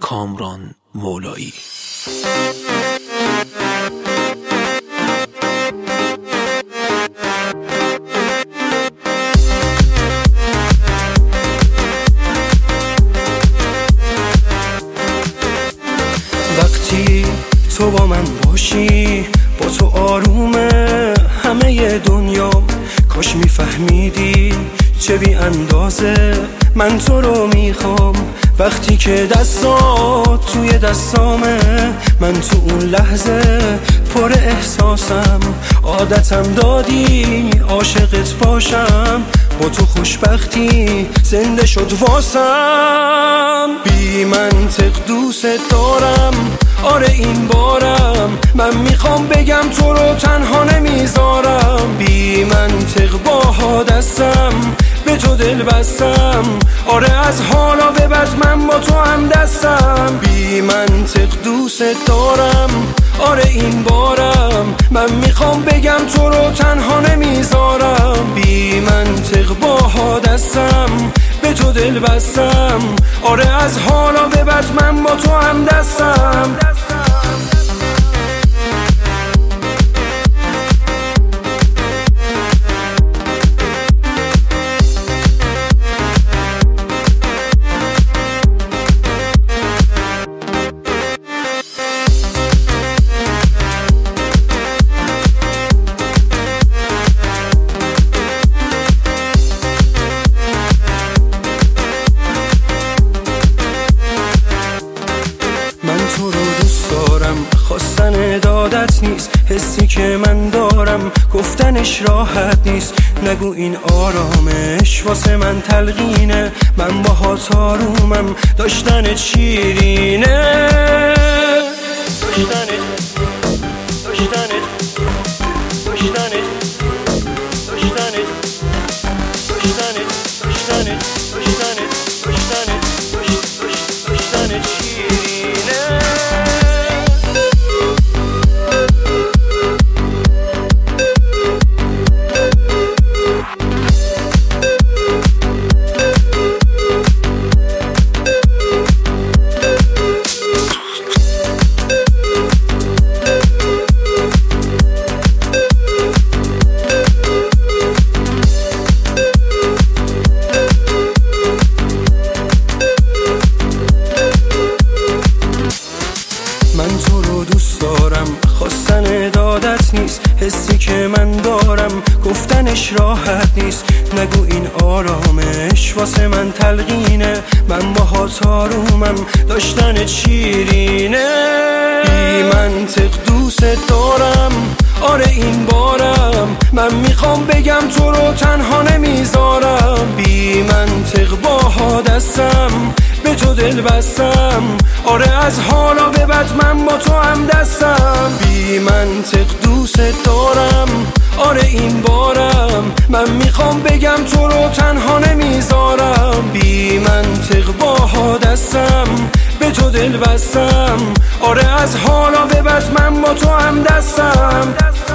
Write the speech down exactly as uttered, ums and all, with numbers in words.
کامران مولایی. وقتی تو با من باشی، با تو آرومه همه دنیام. کاش میفهمیدی چه بی اندازه من تو رو میخوام. وقتی که دستات توی دستامه، من تو اون لحظه پر احساسم. عادتم دادی عاشقت باشم، با تو خوشبختی زنده شد واسم. بی منطق دوست دارم، آره این بارم. من میخوام بگم تو رو تنها نمیذارم. بی منطق با دستم به تو دل بستم، آره از حالا به بعد من با تو هم دستم. بی منطق دوست دارم، آره این بارم. من میخوام بگم تو رو تنها نمیذارم. بی منطق با دستم به تو دل بستم، آره از حالا به بعد من با تو هم دستم. تو رو دوست دارم، خواستن دادت نیست. حسی که من دارم گفتنش راحت نیست. نگو این آرامش واسه من تلقینه. من باهات آرومم، داشتنت شیرینه. داشتنت داشتنت داشتنت داشتنت داشتنت داشتنت داشتنت داشتنت داشتنت شیرینه. من تو رو دوست دارم، خواستن دادت نیست. حسی که من دارم گفتنش راحت نیست. نگو این آرامش واسه من تلقینه. من باهات آرومم، داشتنت شیرینه. بی منطق دوست دارم، آره این بارم. من میخوام بگم تو رو تنها نمیذارم. بی منطق با دستم به تو دل بستم، آره از حالا به بعد من با تو هم دستم. بی منطق دوست دارم، آره این بارم. من میخوام بگم تو رو تنها نمیذارم. بی منطق با دستم به تو دل بستم، آره از حالا به بعد من با تو هم دستم.